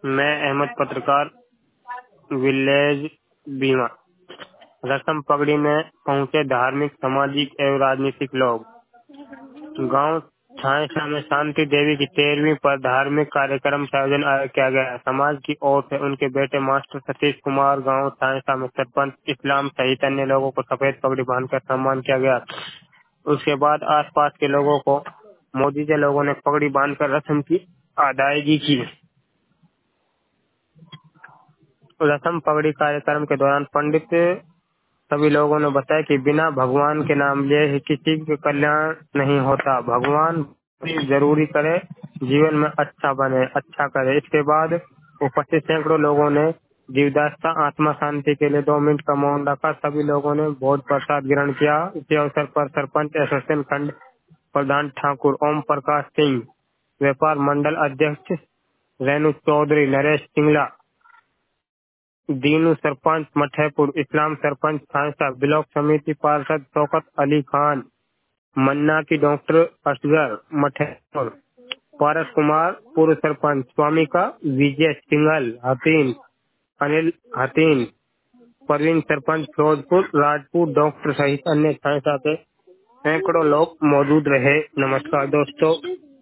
मैं अहमद पत्रकार, विलेज बीमा। रस्म पगड़ी में पहुंचे धार्मिक, सामाजिक एवं राजनीतिक लोग। गांव छायसा में शांति देवी की 13वीं पर धार्मिक कार्यक्रम का आयोजन किया गया। समाज की ओर से उनके बेटे मास्टर सतीश कुमार, गांव छायसा में सरपंच इस्लाम सहित अन्य लोगों को सफेद पगड़ी बांधकर सम्मान किया गया। उसके बाद आसपास के लोगों को मोदीजे लोगों ने पगड़ी बांधकर रस्म की अदायगी की। रस्म पगड़ी कार्यक्रम के दौरान पंडित सभी लोगों ने बताया कि बिना भगवान के नाम लिए ही किसी का कल्याण नहीं होता। भगवान जरूरी करे, जीवन में अच्छा बने, अच्छा करे। इसके बाद उपस्थित सैकड़ों लोगों ने जीवदाता आत्मा शांति के लिए 2 मिनट का मौन रखा। सभी लोगों ने भोज प्रसाद ग्रहण किया। इस अवसर पर सरपंच एसोसिएशन खंड प्रधान ठाकुर ओम प्रकाश सिंह, व्यापार मंडल अध्यक्ष रेणु चौधरी, नरेश सिंगला, दीनू सरपंच मठेपुर, इस्लाम सरपंच खानसा, ब्लॉक समिति पार्षद शौकत अली खान, मन्ना की डॉक्टर असगर मठेपुर, पारस कुमार पूर्व सरपंच, स्वामी का विजय सिंगल हतीन, अनिल हतीन, परवीन सरपंच फिरोजपुर राजपूत, डॉक्टर सहित अन्य खानसा के सैकड़ों लोग मौजूद रहे। नमस्कार दोस्तों।